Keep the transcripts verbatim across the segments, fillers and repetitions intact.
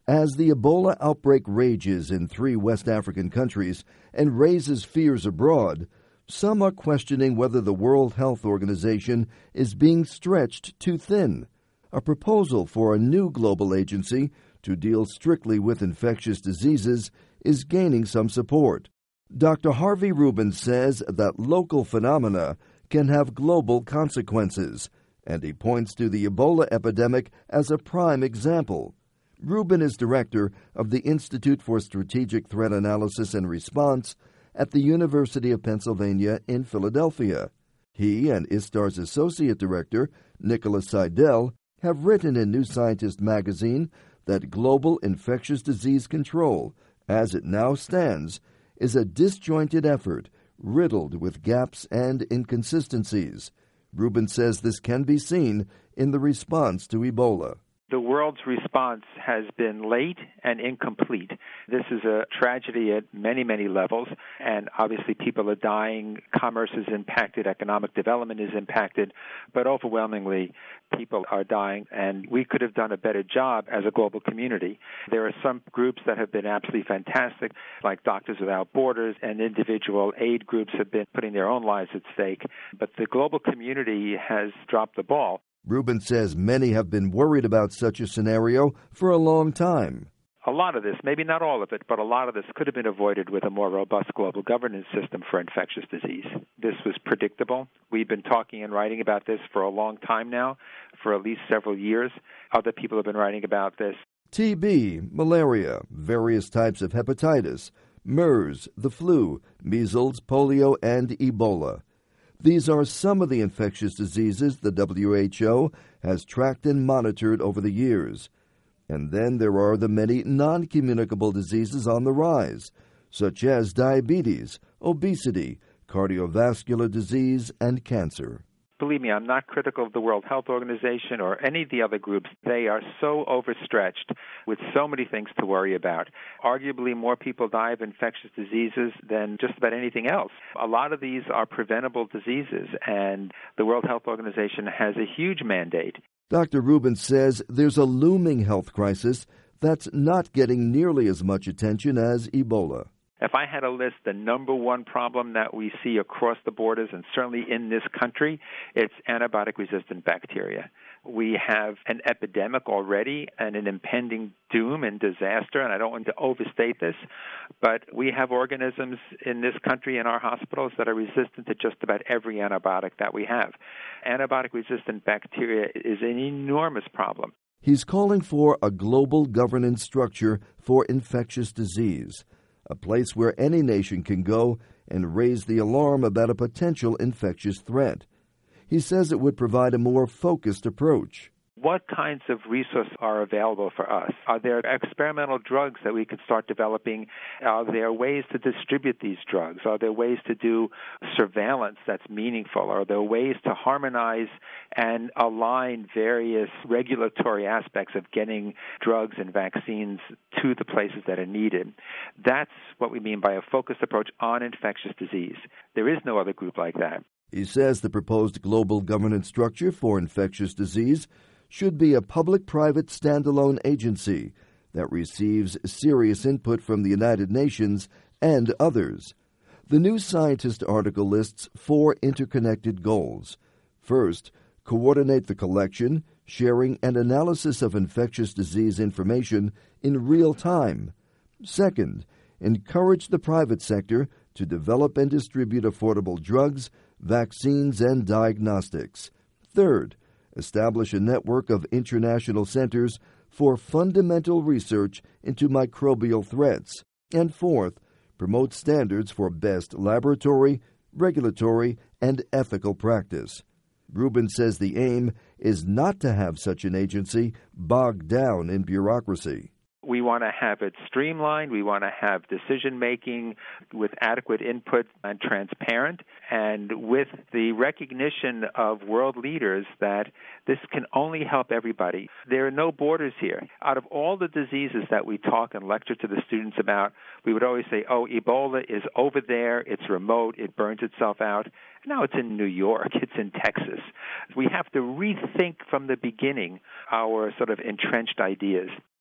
As the Ebola outbreak rages in three West African countries and raises fears abroad, some are questioning whether the World Health Organization is being stretched too thin. A proposal for a new global agency to deal strictly with infectious diseases is gaining some support. Doctor Harvey Rubin says that local phenomena can have global consequences, and he points to the Ebola epidemic as a prime example. Rubin is director of the Institute for Strategic Threat Analysis and Response at the University of Pennsylvania in Philadelphia. He and ISTAR's associate director, Nicholas Seidel, have written in New Scientist magazine that global infectious disease control, as it now stands, is a disjointed effort riddled with gaps and inconsistencies. Rubin says this can be seen in the response to Ebola. The world's response has been late and incomplete. This is a tragedy at many, many levels, and obviously people are dying, commerce is impacted, economic development is impacted, but overwhelmingly people are dying, and we could have done a better job as a global community. There are some groups that have been absolutely fantastic, like Doctors Without Borders, and individual aid groups have been putting their own lives at stake, but the global community has dropped the ball. Rubin says many have been worried about such a scenario for a long time. A lot of this, maybe not all of it, but a lot of this could have been avoided with a more robust global governance system for infectious disease. This was predictable. We've been talking and writing about this for a long time now, for at least several years. Other people have been writing about this. T B, malaria, various types of hepatitis, MERS, the flu, measles, polio, and Ebola. These are some of the infectious diseases the W H O has tracked and monitored over the years. And then there are the many non-communicable diseases on the rise, such as diabetes, obesity, cardiovascular disease, and cancer. Believe me, I'm not critical of the World Health Organization or any of the other groups. They are so overstretched with so many things to worry about. Arguably, more people die of infectious diseases than just about anything else. A lot of these are preventable diseases, and the World Health Organization has a huge mandate. Doctor Rubin says there's a looming health crisis that's not getting nearly as much attention as Ebola. If I had to list the number one problem that we see across the borders, and certainly in this country, it's antibiotic-resistant bacteria. We have an epidemic already and an impending doom and disaster, and I don't want to overstate this, but we have organisms in this country in our hospitals that are resistant to just about every antibiotic that we have. Antibiotic-resistant bacteria is an enormous problem. He's calling for a global governance structure for infectious disease, a place where any nation can go and raise the alarm about a potential infectious threat. He says it would provide a more focused approach. What kinds of resources are available for us? Are there experimental drugs that we could start developing? Are there ways to distribute these drugs? Are there ways to do surveillance that's meaningful? Are there ways to harmonize and align various regulatory aspects of getting drugs and vaccines to the places that are needed? That's what we mean by a focused approach on infectious disease. There is no other group like that. He says the proposed global governance structure for infectious disease should be a public-private standalone agency that receives serious input from the United Nations and others. The New Scientist article lists four interconnected goals. First, coordinate the collection, sharing, and analysis of infectious disease information in real time. Second, encourage the private sector to develop and distribute affordable drugs, vaccines, and diagnostics. Third, establish a network of international centers for fundamental research into microbial threats. And fourth, promote standards for best laboratory, regulatory, and ethical practice. Rubin says the aim is not to have such an agency bogged down in bureaucracy. We want to have it streamlined. We want to have decision-making with adequate input and transparent, and with the recognition of world leaders that this can only help everybody. There are no borders here. Out of all the diseases that we talk and lecture to the students about, we would always say, oh, Ebola is over there, it's remote, it burns itself out. Now it's in New York, it's in Texas. We have to rethink from the beginning our sort of entrenched ideas.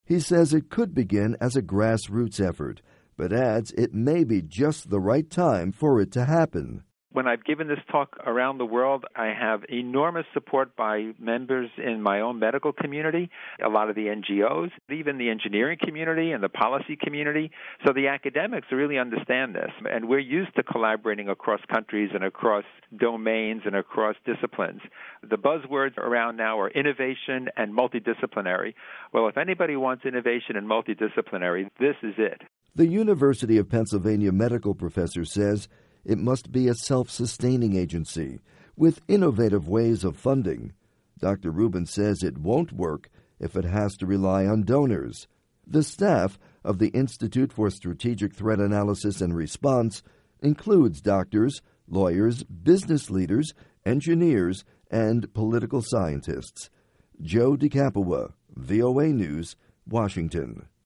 He says it could begin as a grassroots effort, but adds it may be just the right time for it to happen. When I've given this talk around the world, I have enormous support by members in my own medical community, a lot of the N G Os, even the engineering community and the policy community. So the academics really understand this, and we're used to collaborating across countries and across domains and across disciplines. The buzzwords around now are innovation and multidisciplinary. Well, if anybody wants innovation and multidisciplinary, this is it. The University of Pennsylvania medical professor says it must be a self-sustaining agency with innovative ways of funding. Doctor Rubin says it won't work if it has to rely on donors. The staff of the Institute for Strategic Threat Analysis and Response includes doctors, lawyers, business leaders, engineers, and political scientists. Joe DeCapua, V O A News, Washington.